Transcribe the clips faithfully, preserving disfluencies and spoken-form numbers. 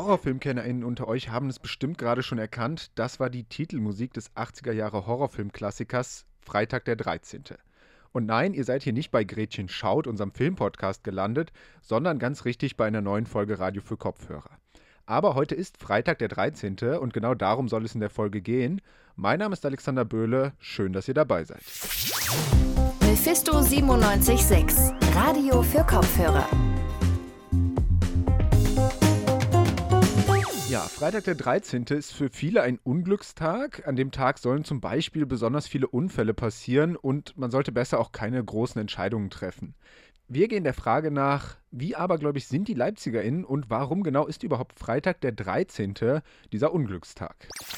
HorrorfilmkennerInnen unter euch haben es bestimmt gerade schon erkannt. Das war die Titelmusik des achtziger-Jahre-Horrorfilm-Klassikers Freitag der dreizehnte. Und nein, ihr seid hier nicht bei Gretchen Schaut, unserem Filmpodcast, gelandet, sondern ganz richtig bei einer neuen Folge Radio für Kopfhörer. Aber heute ist Freitag der dreizehnte und genau darum soll es in der Folge gehen. Mein Name ist Alexander Böhle, schön, dass ihr dabei seid. Mephisto siebenundneunzig Komma sechs, Radio für Kopfhörer. Ja, Freitag der dreizehnte ist für viele ein Unglückstag. An dem Tag sollen zum Beispiel besonders viele Unfälle passieren und man sollte besser auch keine großen Entscheidungen treffen. Wir gehen der Frage nach, wie abergläubig sind die LeipzigerInnen und warum genau ist überhaupt Freitag der dreizehnte dieser Unglückstag?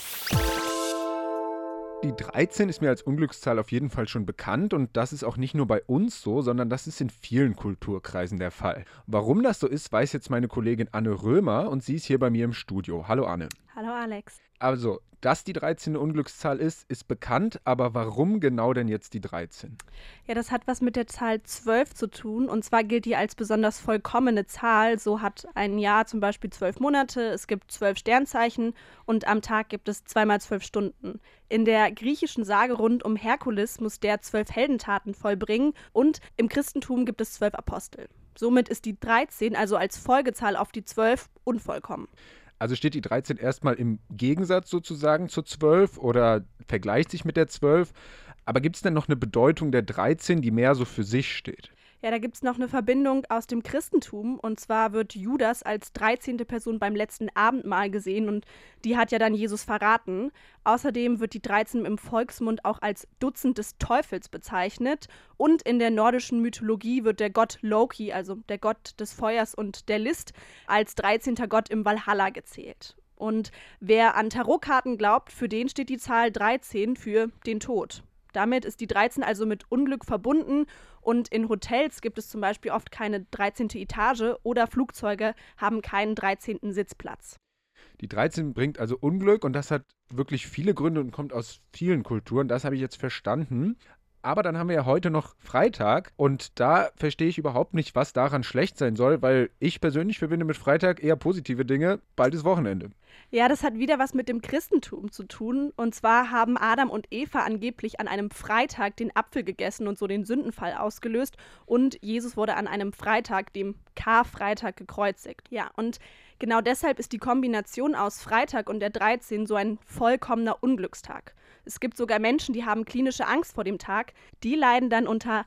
Die dreizehn ist mir als Unglückszahl auf jeden Fall schon bekannt und das ist auch nicht nur bei uns so, sondern das ist in vielen Kulturkreisen der Fall. Warum das so ist, weiß jetzt meine Kollegin Anne Römer und sie ist hier bei mir im Studio. Hallo Anne. Hallo Alex. Also, dass die dreizehn eine Unglückszahl ist, ist bekannt, aber warum genau denn jetzt die dreizehn? Ja, das hat was mit der Zahl zwölf zu tun und zwar gilt die als besonders vollkommene Zahl. So hat ein Jahr zum Beispiel zwölf Monate, es gibt zwölf Sternzeichen und am Tag gibt es zweimal zwölf Stunden. In der griechischen Sage rund um Herkules muss der zwölf Heldentaten vollbringen und im Christentum gibt es zwölf Apostel. Somit ist die dreizehn, also als Folgezahl auf die zwölf, unvollkommen. Also steht die dreizehn erstmal im Gegensatz sozusagen zur zwölf oder vergleicht sich mit der zwölf. Aber gibt es denn noch eine Bedeutung der dreizehn, die mehr so für sich steht? Ja, da gibt es noch eine Verbindung aus dem Christentum. Und zwar wird Judas als dreizehnte Person beim letzten Abendmahl gesehen und die hat ja dann Jesus verraten. Außerdem wird die dreizehn im Volksmund auch als Dutzend des Teufels bezeichnet. Und in der nordischen Mythologie wird der Gott Loki, also der Gott des Feuers und der List, als dreizehnter Gott im Valhalla gezählt. Und wer an Tarotkarten glaubt, für den steht die Zahl dreizehn für den Tod. Damit ist die dreizehn also mit Unglück verbunden und in Hotels gibt es zum Beispiel oft keine dreizehnte Etage oder Flugzeuge haben keinen dreizehnten Sitzplatz. Die dreizehn bringt also Unglück und das hat wirklich viele Gründe und kommt aus vielen Kulturen, das habe ich jetzt verstanden. Aber dann haben wir ja heute noch Freitag und da verstehe ich überhaupt nicht, was daran schlecht sein soll, weil ich persönlich verbinde mit Freitag eher positive Dinge, bald ist Wochenende. Ja, das hat wieder was mit dem Christentum zu tun. Und zwar haben Adam und Eva angeblich an einem Freitag den Apfel gegessen und so den Sündenfall ausgelöst. Und Jesus wurde an einem Freitag, dem Karfreitag, gekreuzigt. Ja, und genau deshalb ist die Kombination aus Freitag und der dreizehn so ein vollkommener Unglückstag. Es gibt sogar Menschen, die haben klinische Angst vor dem Tag. Die leiden dann unter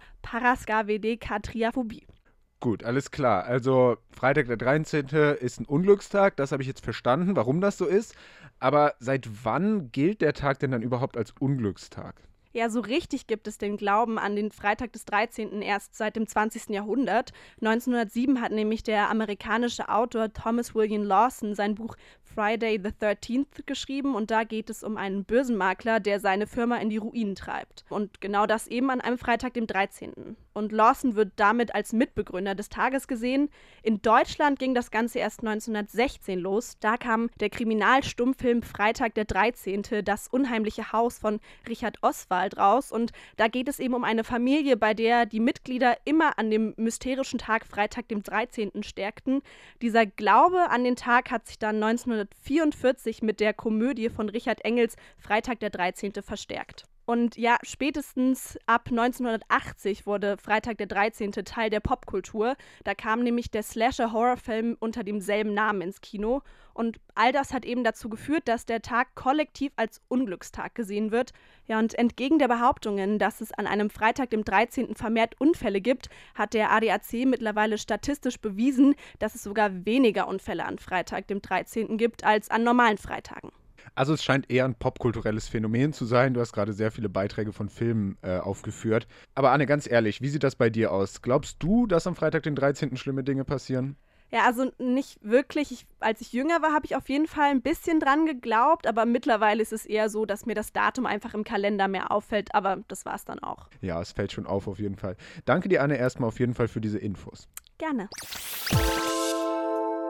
Paraskevdekatriaphobie. Gut, alles klar. Also Freitag der dreizehnte ist ein Unglückstag, das habe ich jetzt verstanden, warum das so ist. Aber seit wann gilt der Tag denn dann überhaupt als Unglückstag? Ja, so richtig gibt es den Glauben an den Freitag des dreizehnten erst seit dem zwanzigsten Jahrhundert. neunzehnhundertsieben hat nämlich der amerikanische Autor Thomas William Lawson sein Buch Friday the thirteenth geschrieben und da geht es um einen Börsenmakler, der seine Firma in die Ruinen treibt. Und genau das eben an einem Freitag, dem dreizehnten Und Lawson wird damit als Mitbegründer des Tages gesehen. In Deutschland ging das Ganze erst neunzehnhundertsechzehn los. Da kam der Kriminalstummfilm Freitag der dreizehnte, das unheimliche Haus von Richard Oswald raus. Und da geht es eben um eine Familie, bei der die Mitglieder immer an dem mysterischen Tag Freitag, dem dreizehnten stärkten. Dieser Glaube an den Tag hat sich dann neunzehnhundertvierundvierzig mit der Komödie von Richard Engels Freitag der dreizehnte verstärkt. Und ja, spätestens ab neunzehnhundertachtzig wurde Freitag der dreizehnte Teil der Popkultur. Da kam nämlich der Slasher-Horrorfilm unter demselben Namen ins Kino. Und all das hat eben dazu geführt, dass der Tag kollektiv als Unglückstag gesehen wird. Ja, und entgegen der Behauptungen, dass es an einem Freitag, dem dreizehnten vermehrt Unfälle gibt, hat der A D A C mittlerweile statistisch bewiesen, dass es sogar weniger Unfälle an Freitag, dem dreizehnten gibt, als an normalen Freitagen. Also es scheint eher ein popkulturelles Phänomen zu sein. Du hast gerade sehr viele Beiträge von Filmen äh, aufgeführt. Aber Anne, ganz ehrlich, wie sieht das bei dir aus? Glaubst du, dass am Freitag, den dreizehnten schlimme Dinge passieren? Ja, also nicht wirklich. Ich, als ich jünger war, habe ich auf jeden Fall ein bisschen dran geglaubt. Aber mittlerweile ist es eher so, dass mir das Datum einfach im Kalender mehr auffällt. Aber das war es dann auch. Ja, es fällt schon auf, auf jeden Fall. Danke dir, Anne, erstmal auf jeden Fall für diese Infos. Gerne.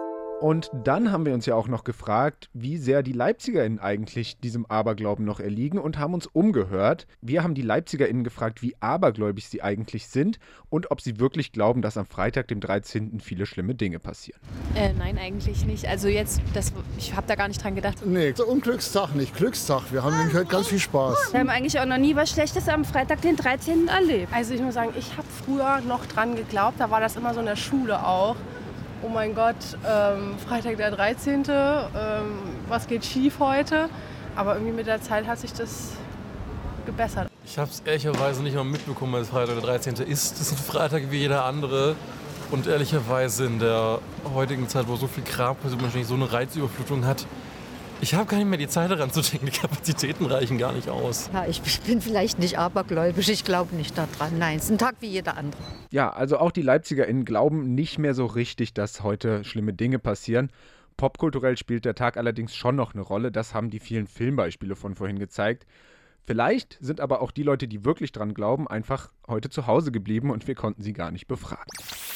Und dann haben wir uns ja auch noch gefragt, wie sehr die LeipzigerInnen eigentlich diesem Aberglauben noch erliegen und haben uns umgehört. Wir haben die LeipzigerInnen gefragt, wie abergläubig sie eigentlich sind und ob sie wirklich glauben, dass am Freitag, dem dreizehnten viele schlimme Dinge passieren. Äh, nein, eigentlich nicht. Also jetzt, das, ich habe da gar nicht dran gedacht. Nee, so Unglückstag nicht, Glückstag. Wir haben nämlich heute ganz viel Spaß. Wir haben eigentlich auch noch nie was Schlechtes am Freitag, den dreizehnten erlebt. Also ich muss sagen, ich habe früher noch dran geglaubt, da war das immer so in der Schule auch. Oh mein Gott, ähm, Freitag der dreizehnte Ähm, was geht schief heute? Aber irgendwie mit der Zeit hat sich das gebessert. Ich habe es ehrlicherweise nicht mal mitbekommen, weil es Freitag der dreizehnte ist. Das ist ein Freitag wie jeder andere. Und ehrlicherweise in der heutigen Zeit, wo so viel Kram passiert, man wahrscheinlich so eine Reizüberflutung hat, ich habe gar nicht mehr die Zeit daran zu denken. Die Kapazitäten reichen gar nicht aus. Ja, ich bin vielleicht nicht abergläubisch, ich glaube nicht daran. Nein, es ist ein Tag wie jeder andere. Ja, also auch die LeipzigerInnen glauben nicht mehr so richtig, dass heute schlimme Dinge passieren. Popkulturell spielt der Tag allerdings schon noch eine Rolle. Das haben die vielen Filmbeispiele von vorhin gezeigt. Vielleicht sind aber auch die Leute, die wirklich dran glauben, einfach heute zu Hause geblieben und wir konnten sie gar nicht befragen.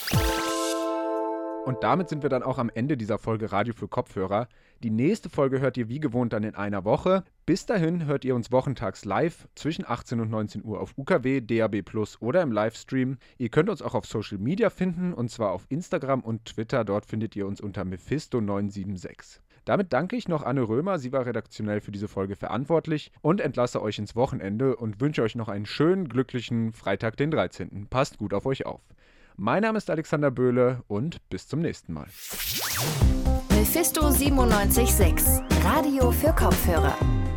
Und damit sind wir dann auch am Ende dieser Folge Radio für Kopfhörer. Die nächste Folge hört ihr wie gewohnt dann in einer Woche. Bis dahin hört ihr uns wochentags live zwischen achtzehn und neunzehn Uhr auf U K W, D A B plus oder im Livestream. Ihr könnt uns auch auf Social Media finden und zwar auf Instagram und Twitter. Dort findet ihr uns unter Mephisto neun sieben sechs. Damit danke ich noch Anne Römer, sie war redaktionell für diese Folge verantwortlich und entlasse euch ins Wochenende und wünsche euch noch einen schönen, glücklichen Freitag, den dreizehnten Passt gut auf euch auf. Mein Name ist Alexander Böhle und bis zum nächsten Mal. Mephisto siebenundneunzig Komma sechs, Radio für Kopfhörer.